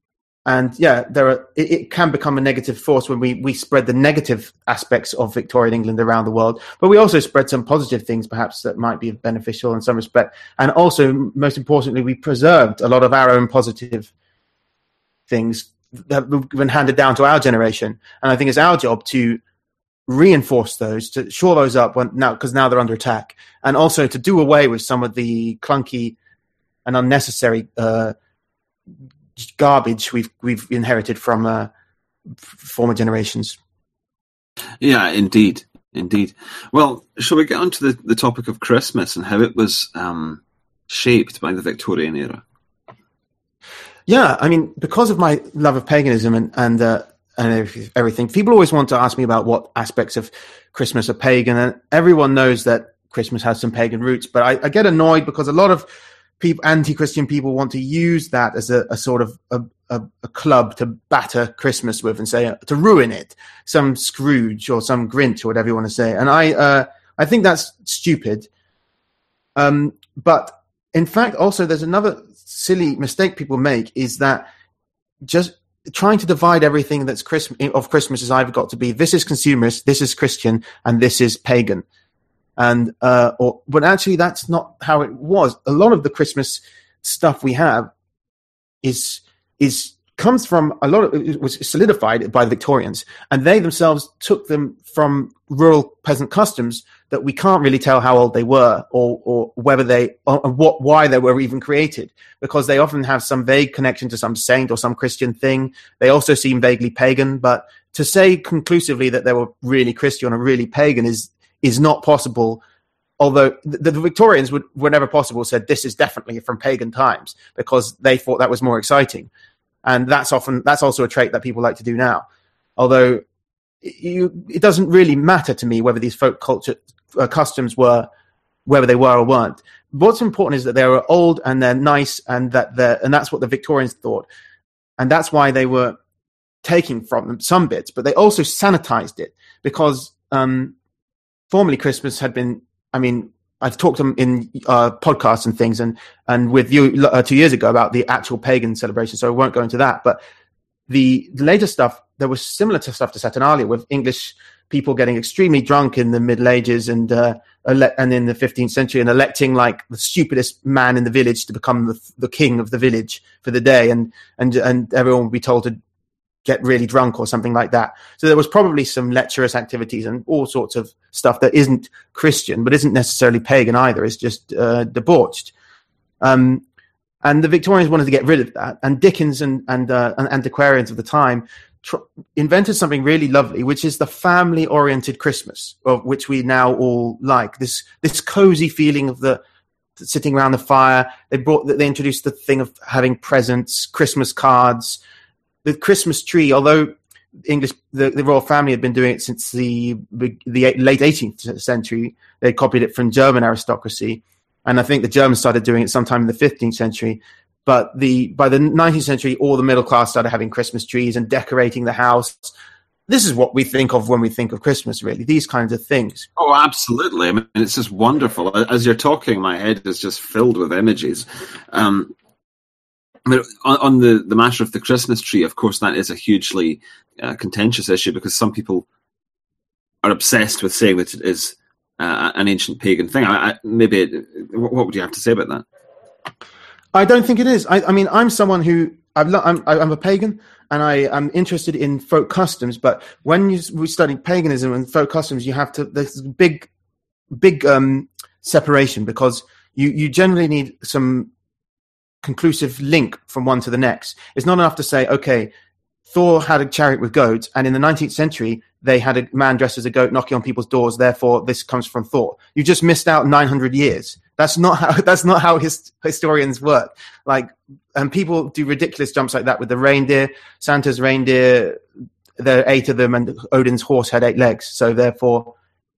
and yeah, there are. It, it can become a negative force when we, we spread the negative aspects of Victorian England around the world, but we also spread some positive things, perhaps that might be beneficial in some respect. And also, most importantly, we preserved a lot of our own positive things that have been handed down to our generation. And I think it's our job to reinforce those, to shore those up when, now, because now they're under attack, and also to do away with some of the clunky and unnecessary uh, garbage we've we've inherited from uh, former generations. Yeah, indeed, indeed. Well, shall we get on to the, the topic of Christmas and how it was um, shaped by the Victorian era? Yeah, I mean, because of my love of paganism and and, uh, and everything, people always want to ask me about what aspects of Christmas are pagan, and everyone knows that Christmas has some pagan roots, but I, I get annoyed because a lot of people, anti-Christian people, want to use that as a, a sort of a, a, a club to batter Christmas with and say, to ruin it, some Scrooge or some Grinch or whatever you want to say. And I, uh, I think that's stupid. Um, but in fact, also there's another silly mistake people make, is that just trying to divide everything that's Christmas of Christmas has either got to be, this is consumerist, this is Christian, and this is pagan. And uh, or but actually, that's not how it was. A lot of the Christmas stuff we have is is comes from a lot of it was solidified by the Victorians, and they themselves took them from rural peasant customs that we can't really tell how old they were, or or whether they or what why they were even created, because they often have some vague connection to some saint or some Christian thing. They also seem vaguely pagan, but to say conclusively that they were really Christian or really pagan is is not possible. Although the, the Victorians would, whenever possible, said this is definitely from pagan times because they thought that was more exciting. And that's often that's also a trait that people like to do now. Although you, it doesn't really matter to me whether these folk culture uh, customs were, whether they were or weren't. What's important is that they were old and they're nice, and that they're, and that's what the Victorians thought, and that's why they were taking from them some bits, but they also sanitized it because um, formerly Christmas had been. I mean, I've talked in uh, podcasts and things, and and with you uh, two years ago about the actual pagan celebration, so I won't go into that. But the, the later stuff, there was similar to stuff to Saturnalia, with English people getting extremely drunk in the Middle Ages and uh, ele- and in the fifteenth century, and electing like the stupidest man in the village to become the, the king of the village for the day, and and and everyone would be told to get really drunk or something like that. So there was probably some lecherous activities and all sorts of stuff that isn't Christian, but isn't necessarily pagan either. It's just uh, debauched. Um, and the Victorians wanted to get rid of that. And Dickens and, and, uh, and antiquarians of the time tr- invented something really lovely, which is the family-oriented Christmas, of which we now all like. This this cozy feeling of the sitting around the fire. They brought they introduced the thing of having presents, Christmas cards. The Christmas tree, although English, the, the royal family had been doing it since the the late eighteenth century, they copied it from German aristocracy, and I think the Germans started doing it sometime in the fifteenth century. But the by the nineteenth century, all the middle class started having Christmas trees and decorating the house. This is what we think of when we think of Christmas, really. These kinds of things. Oh, absolutely! I mean, it's just wonderful. As you're talking, my head is just filled with images. Um, But on, on the, the matter of the Christmas tree, of course, that is a hugely uh, contentious issue because some people are obsessed with saying that it is uh, an ancient pagan thing. I, I, maybe, it, what would you have to say about that? I don't think it is. I, I mean, I'm someone who I've, I'm, I'm a pagan, and I, I'm interested in folk customs. But when you, we study paganism and folk customs, you have to. There's a big, big um, separation because you, you generally need some conclusive link from one to the next. It's not enough to say, okay, Thor had a chariot with goats, and in the nineteenth century they had a man dressed as a goat knocking on people's doors, therefore this comes from Thor. You just missed out nine hundred years. That's not how that's not how his, historians work. Like, and people do ridiculous jumps like that with the reindeer. Santa's reindeer, there are eight of them, and Odin's horse had eight legs, so therefore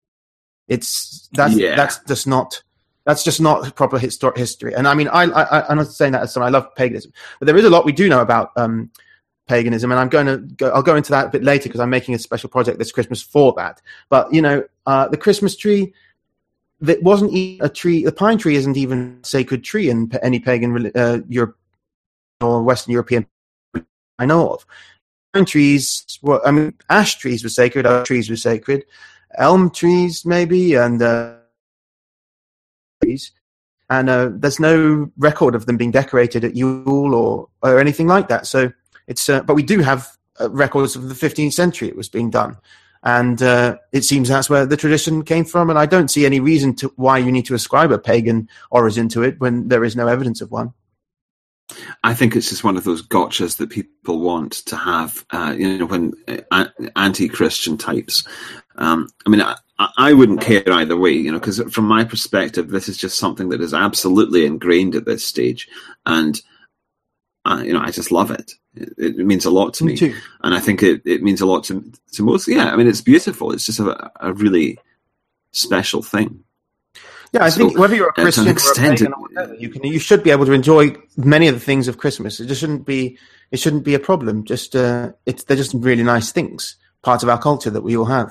it's that's yeah. that's just not That's just not proper histor- history. And I mean, I, I, I'm not saying that as someone, I love paganism, but there is a lot we do know about um, paganism. And I'm going to go, I'll go into that a bit later because I'm making a special project this Christmas for that. But, you know, uh, the Christmas tree, that wasn't even a tree. The pine tree isn't even a sacred tree in any pagan uh, Europe or Western European I know of. Pine trees, well, I mean, ash trees were sacred, oak trees were sacred, elm trees maybe, and uh, and uh, there's no record of them being decorated at Yule or or anything like that. So it's, uh, but we do have uh, records of the fifteenth century it was being done, and uh, it seems that's where the tradition came from. And I don't see any reason to why you need to ascribe a pagan origin to it when there is no evidence of one. I think it's just one of those gotchas that people want to have, uh, you know, when uh, anti-Christian types. Um, I mean, I, I wouldn't care either way, you know, because from my perspective, this is just something that is absolutely ingrained at this stage. And, uh, you know, I just love it. It, it means a lot to me. me. And I think it, it means a lot to, to most. Yeah, I mean, it's beautiful. It's just a, a really special thing. Yeah, I so, think whether you're a Christian or a pagan or whatever, you can you should be able to enjoy many of the things of Christmas. It just shouldn't be it shouldn't be a problem. Just uh, it's they're just really nice things, part of our culture that we all have.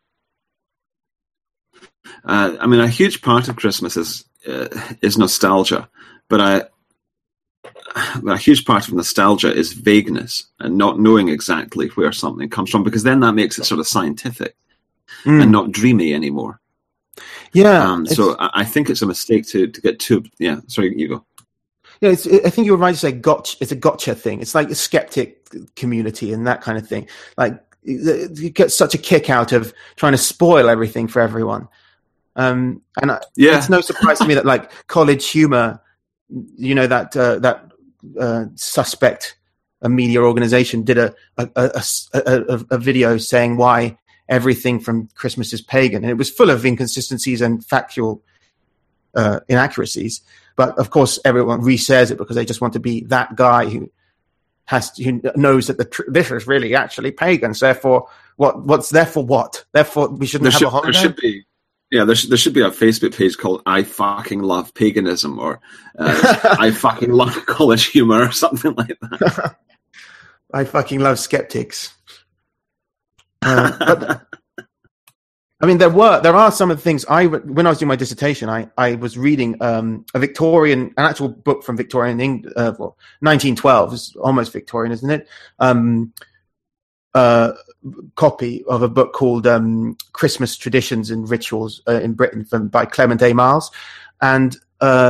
Uh, I mean, a huge part of Christmas is uh, is nostalgia, but I, a huge part of nostalgia is vagueness and not knowing exactly where something comes from, because then that makes it sort of scientific mm. and not dreamy anymore. Yeah. Um, so I, I think it's a mistake to, to get too. Yeah, sorry, you go. Yeah, it's, I think you were right to say gotcha. It's a gotcha thing. It's like the skeptic community and that kind of thing. Like you get such a kick out of trying to spoil everything for everyone. Um, and I, yeah. it's no surprise to me that like College Humor, you know, that uh, that uh, suspect a media organization did a a, a, a a video saying why everything from Christmas is pagan, and it was full of inconsistencies and factual uh, inaccuracies. But of course, everyone reshares it because they just want to be that guy who has to, who knows that the tr- this is really actually pagan. So therefore, what what's therefore what? Therefore, we shouldn't there have should, a holiday. There should be, yeah, there should, there should be a Facebook page called "I fucking love paganism" or uh, "I fucking love College Humor" or something like that. I fucking love skeptics. Uh, but I mean, there were there are some of the things I when I was doing my dissertation, I, I was reading um, a Victorian, an actual book from Victorian England, uh, well, nineteen twelve. It's almost Victorian, isn't it? Um, uh, copy of a book called um, Christmas Traditions and Rituals uh, in Britain from by Clement A. Miles, and uh,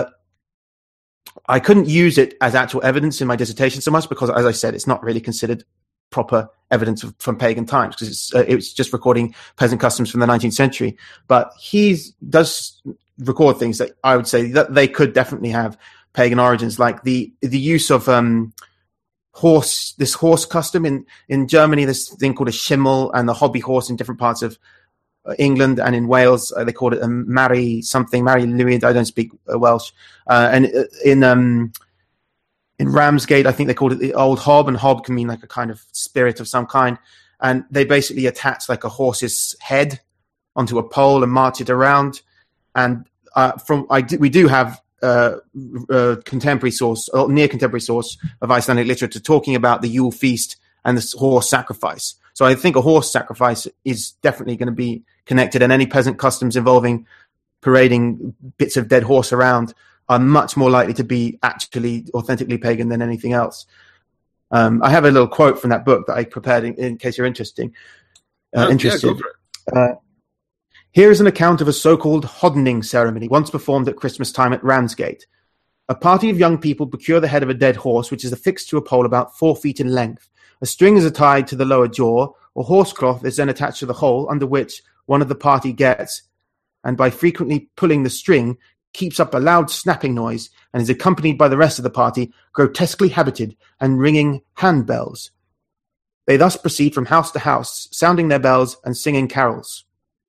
I couldn't use it as actual evidence in my dissertation so much because, as I said, it's not really considered proper evidence of, from pagan times because it's uh, it's just recording peasant customs from the nineteenth century. But he does record things that I would say that they could definitely have pagan origins, like the the use of um, horse this horse custom in in Germany. This thing called a schimmel, and the hobby horse in different parts of England and in Wales uh, they called it a Mary something, Mary Louis. I don't speak uh, Welsh, uh, and in um. In Ramsgate, I think they called it the old hob, and hob can mean like a kind of spirit of some kind. And they basically attach like a horse's head onto a pole and march it around. And uh, from I do, we do have uh, a contemporary source, or near contemporary source of Icelandic literature talking about the Yule feast and the horse sacrifice. So I think a horse sacrifice is definitely going to be connected, and any peasant customs involving parading bits of dead horse around are much more likely to be actually authentically pagan than anything else. Um, I have a little quote from that book that I prepared in, in case you're interesting, uh, oh, interested. Yeah, uh, here is an account of a so-called hoddening ceremony once performed at Christmas time at Ramsgate. A party of young people procure the head of a dead horse, which is affixed to a pole about four feet in length. A string is tied to the lower jaw, or horse cloth is then attached to the hole, under which one of the party gets, and by frequently pulling the string, keeps up a loud snapping noise and is accompanied by the rest of the party, grotesquely habited and ringing handbells. They thus proceed from house to house, sounding their bells and singing carols.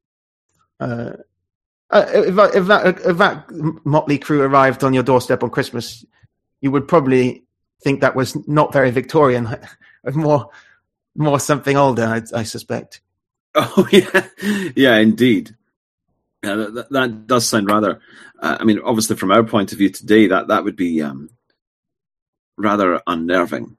Uh, uh, if, if, that, if that motley crew arrived on your doorstep on Christmas, you would probably think that was not very Victorian, more more something older, I, I suspect. Oh, yeah, yeah, indeed. Yeah, that, that does sound rather. Uh, I mean, obviously, from our point of view today, that that would be um, rather unnerving.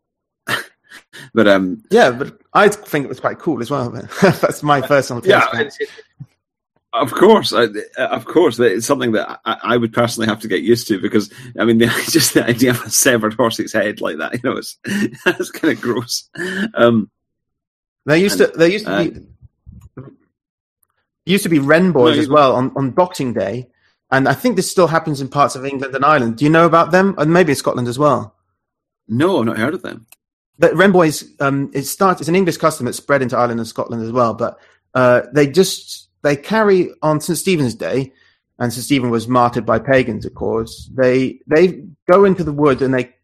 but um, yeah, but I think it was quite cool as well. That's my personal taste. Yeah, it, it, of course, uh, of course, it's something that I, I would personally have to get used to because I mean, the, just the idea of a severed horse's head like that, you know, it's it's kind of gross. Um, there used and, to there used to uh, be. Used to be Wren boys no, as well on, on Boxing Day, and I think this still happens in parts of England and Ireland. Do you know about them? And maybe in Scotland as well. No, I've not heard of them. But Wren boys, um, it starts. It's an English custom that spread into Ireland and Scotland as well. But uh, they just they carry on Saint Stephen's Day, and Saint Stephen was martyred by pagans, of course. They they go into the wood and they.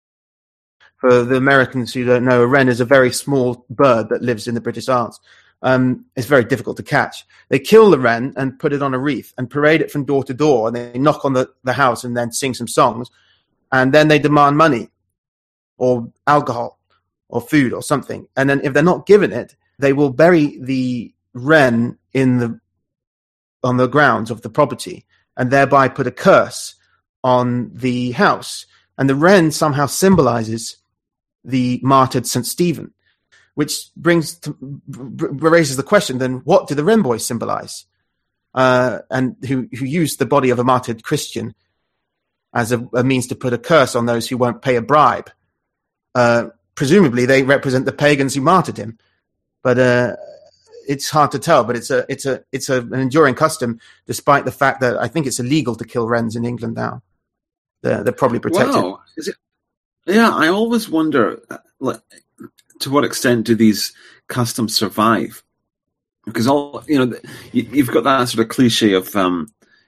For the Americans who don't know, a wren is a very small bird that lives in the British Isles. Um, it's very difficult to catch. They kill the wren and put it on a wreath and parade it from door to door, and they knock on the, the house and then sing some songs, and then they demand money or alcohol or food or something. And then if they're not given it, they will bury the wren in the on the grounds of the property and thereby put a curse on the house. And the wren somehow symbolizes the martyred Saint Stephen, which brings to, raises the question: then, what do the Wren boys symbolize? Uh, and who who used the body of a martyred Christian as a, a means to put a curse on those who won't pay a bribe? Uh, presumably, they represent the pagans who martyred him. But uh, it's hard to tell, but it's a it's a it's a, an enduring custom, despite the fact that I think it's illegal to kill wrens in England now. They're, they're probably protected. Wow. Is it? Yeah, I always wonder, like, to what extent do these customs survive? Because all you know, you, you've got that sort of cliche of, um,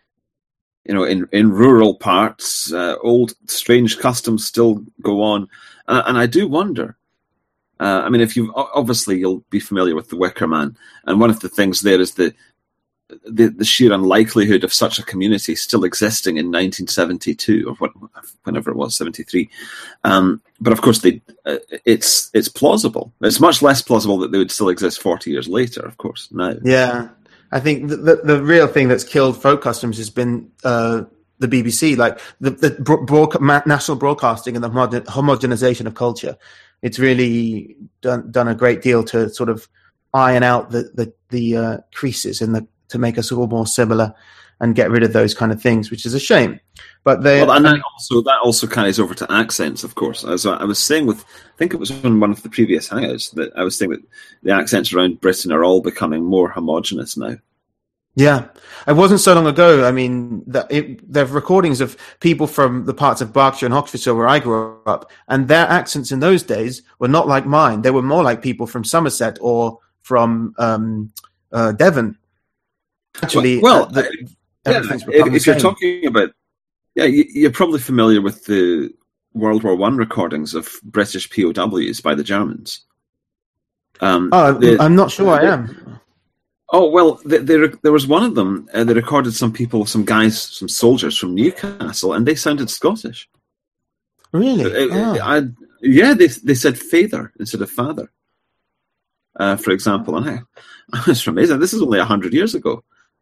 you know, in in rural parts, uh, old strange customs still go on, uh, and I do wonder. Uh, I mean, if you obviously you'll be familiar with the Wicker Man, and one of the things there is the, the the sheer unlikelihood of such a community still existing in nineteen seventy-two or what, whenever it was, seventy-three. Um, but of course, they uh, it's it's plausible. It's much less plausible that they would still exist forty years later. Of course, now. Yeah, I think the the, the real thing that's killed folk customs has been uh, the B B C, like the the broad, national broadcasting and the homogenization of culture. It's really done done a great deal to sort of iron out the the, the uh, creases in the to make us all more similar and get rid of those kind of things, which is a shame. But they well, and that also that also carries over to accents, of course. As I was saying with, I think it was on one of the previous hangouts that I was saying that the accents around Britain are all becoming more homogenous now. Yeah, it wasn't so long ago. I mean, that it, there are recordings of people from the parts of Berkshire and Oxfordshire where I grew up, and their accents in those days were not like mine. They were more like people from Somerset or from um, uh, Devon. Actually, well, well uh, the, uh, yeah, if, if you're talking about, yeah, you, you're probably familiar with the World War One recordings of British P O Ws by the Germans. Um, oh, the, I'm not sure I am. Oh, well, they, they, there was one of them, uh, they recorded some people, some guys, some soldiers from Newcastle, and they sounded Scottish. Really? Uh, oh. I, yeah, they they said father instead of father, uh, for example. And I, I was amazing. This is only one hundred years ago.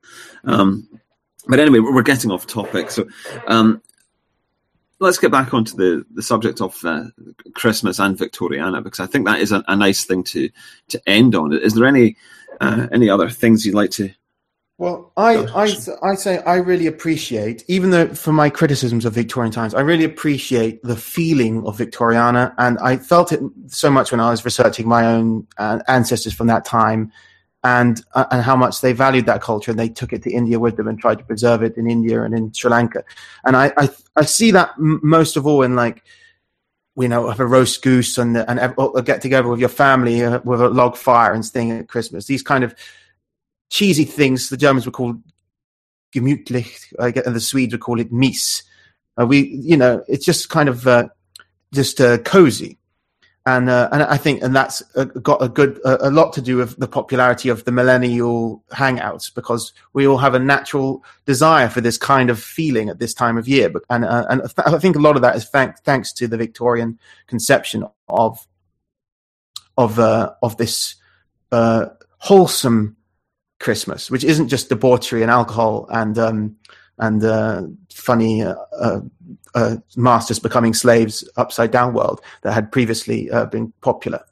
Um, but anyway, we're getting off topic. So um, let's get back onto the, the subject of uh, Christmas and Victoriana, because I think that is a, a nice thing to, to end on. Is there any... Uh, any other things you'd like to? Well, I, I, I say I really appreciate, even though for my criticisms of Victorian times, I really appreciate the feeling of Victoriana, and I felt it so much when I was researching my own uh, ancestors from that time, and uh, and how much they valued that culture, and they took it to India with them and tried to preserve it in India and in Sri Lanka, and I I, I see that m- most of all in like. You know, have a roast goose and and get together with your family uh, with a log fire and thing at Christmas. These kind of cheesy things the Germans would call gemütlich, and the Swedes would call it mys. Uh, we, you know, it's just kind of uh, just uh, cozy, and uh, and I think and that's uh, got a good uh, a lot to do with the popularity of the millennial hangouts, because we all have a natural desire for this kind of feeling at this time of year. But and uh, and I think a lot of that is thank, thanks to the Victorian conception of of uh, of this uh, wholesome Christmas, which isn't just debauchery and alcohol and um, and uh, funny uh, uh, uh, masters becoming slaves upside down world that had previously uh, been popular.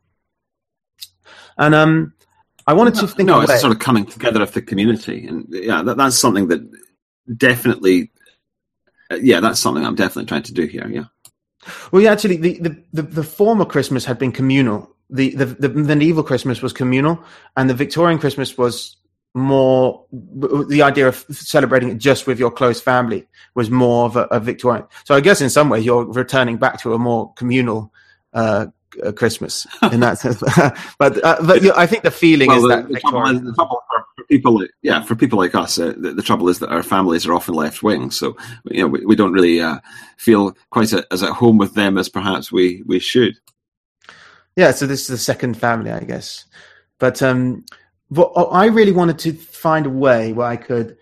And um, I wanted to think. No, of it's a sort of coming together of the community, and yeah, that, that's something that definitely, uh, yeah, that's something I'm definitely trying to do here. Yeah. Well, yeah, actually, the, the, the, the former Christmas had been communal. The, the the medieval Christmas was communal, and the Victorian Christmas was more the idea of celebrating it just with your close family was more of a, a Victorian. So I guess in some ways you're returning back to a more communal uh, Christmas in that sense. but uh, but yeah, I think the feeling well, is the, that the trouble, is, the trouble for, for people, like, yeah, for people like us, uh, the, the trouble is that our families are often left wing, so you know we, we don't really uh, feel quite a, as at home with them as perhaps we we should. Yeah, so this is the second family, I guess. But um, what, I really wanted to find a way where I could,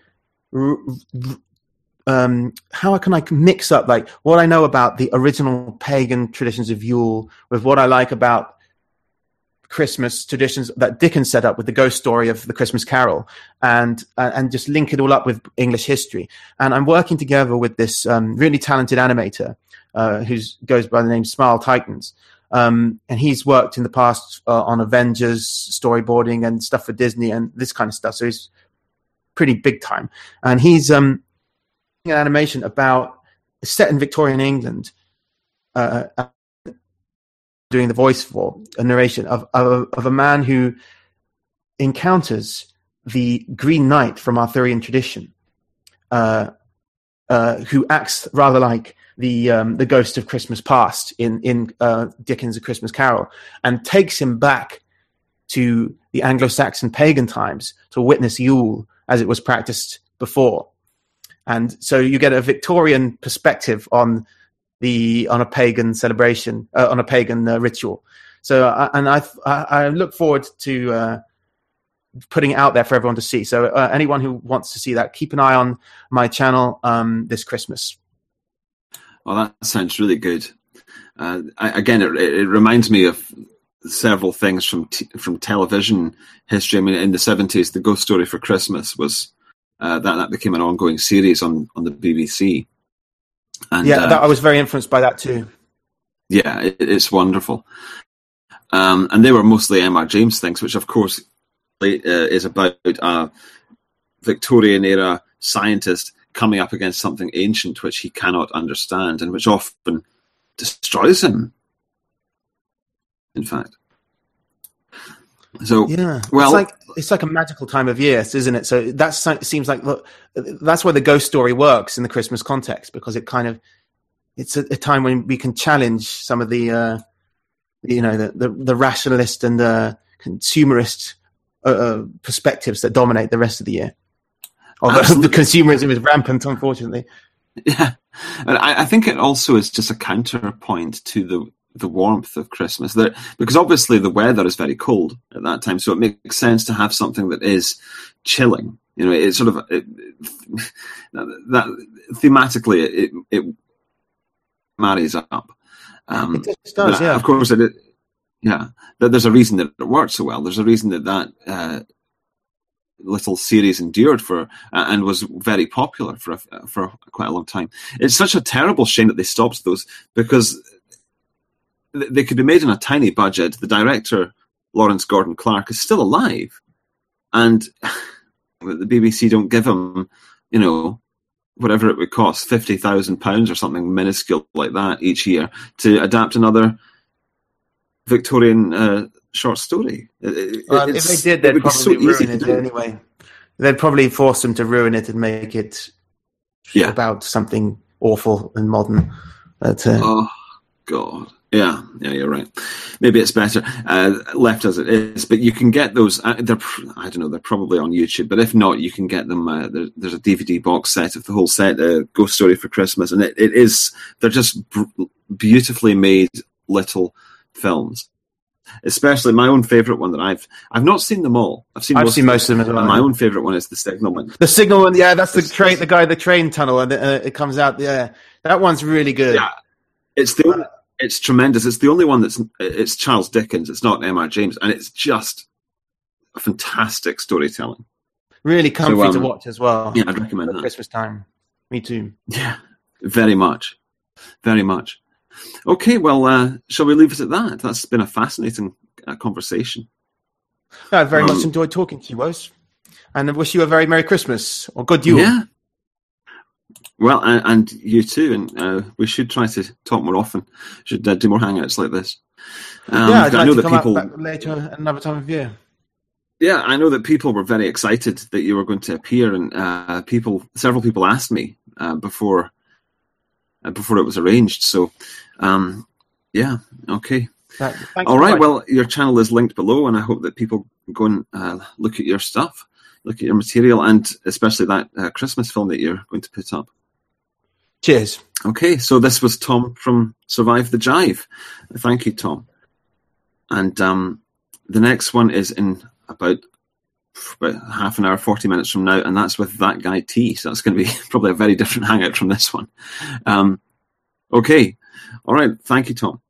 um, how can I mix up like what I know about the original pagan traditions of Yule with what I like about Christmas traditions that Dickens set up with the ghost story of the Christmas Carol, and uh, and just link it all up with English history. And I'm working together with this um, really talented animator uh, who goes by the name Smile Titans. Um, and he's worked in the past uh, on Avengers storyboarding and stuff for Disney and this kind of stuff. So he's pretty big time. And he's um, an animation about set in Victorian England, uh, doing the voice for a narration of, of of a man who encounters the Green Knight from Arthurian tradition, uh, uh, who acts rather like the um, the ghost of Christmas past in in uh, Dickens' A Christmas Carol, and takes him back to the Anglo-Saxon pagan times to witness Yule as it was practiced before. And so you get a Victorian perspective on the on a pagan celebration, uh, on a pagan uh, ritual. So, uh, and I, I I look forward to uh, putting it out there for everyone to see. So, uh, anyone who wants to see that, keep an eye on my channel um, this Christmas. Well, that sounds really good. Uh, I, again, it, it reminds me of several things from t- from television history. I mean, in the seventies, The Ghost Story for Christmas was uh, that that became an ongoing series on, on the B B C. And, yeah, uh, that, I was very influenced by that too. Yeah, it, it's wonderful. Um, and they were mostly M R James things, which of course uh, is about a Victorian era scientist coming up against something ancient which he cannot understand and which often destroys him. In fact, so yeah, well, it's like it's like a magical time of year, isn't it? So that seems like that's where the ghost story works in the Christmas context, because it kind of it's a, a time when we can challenge some of the uh, you know the, the the rationalist and the consumerist uh, perspectives that dominate the rest of the year. Although the consumerism is rampant, unfortunately. Yeah, and I, I think it also is just a counterpoint to the. the warmth of Christmas, there, because obviously the weather is very cold at that time, so it makes sense to have something that is chilling. You know, it's sort of it, that thematically it, it marries up. Um, it just does, but yeah. Of course, it, yeah. There's a reason that it worked so well. There's a reason that that uh, little series endured for uh, and was very popular for a, for quite a long time. It's such a terrible shame that they stopped those, because they could be made on a tiny budget. The director, Lawrence Gordon Clark, is still alive. And the B B C don't give him, you know, whatever it would cost, fifty thousand pounds or something minuscule like that each year to adapt another Victorian uh, short story. It, well, if they did, they'd probably so ruin it anyway. They'd probably force them to ruin it and make it yeah. about something awful and modern. But, uh, oh, God. Yeah, yeah, you're right. Maybe it's better uh, left as it is, but you can get those. Uh, they're, I don't know, they're probably on YouTube, but if not, you can get them. Uh, there, there's a D V D box set of the whole set, uh, Ghost Story for Christmas, and it, it is. They're just b- beautifully made little films. Especially my own favourite one that I've I've not seen them all. I've seen I've most seen most of them as well. My own favourite one is the Signalman. The Signalman, yeah, that's the train. The guy, the train tunnel, and uh, it comes out. Yeah, that one's really good. Yeah, it's the. Only, It's tremendous. It's the only one that's it's Charles Dickens. It's not M R James, and it's just a fantastic storytelling. Really comfy so, um, to watch as well. Yeah, I'd recommend that. Christmas time. Me too. Yeah, very much, very much. Okay, well, uh, shall we leave it at that? That's been a fascinating uh, conversation. Yeah, I very um, much enjoyed talking to you, Woz, and I wish you a very Merry Christmas or good Yule. Yeah. Well, and, and you too, and uh, we should try to talk more often. Should uh, do more hangouts like this. Um, yeah, I'd like I know to that come people back later another time of year. Yeah, I know that people were very excited that you were going to appear, and uh, people, several people asked me uh, before uh, before it was arranged. So, um, yeah, okay, That, all right. Well, your channel is linked below, and I hope that people go and uh, look at your stuff, look at your material, and especially that uh, Christmas film that you're going to put up. Cheers. Okay, so this was Tom from Survive the Jive. Thank you, Tom. And um, the next one is in about, about half an hour, forty minutes from now, and that's with That Guy T. So that's going to be probably a very different hangout from this one. Um, okay, all right. Thank you, Tom.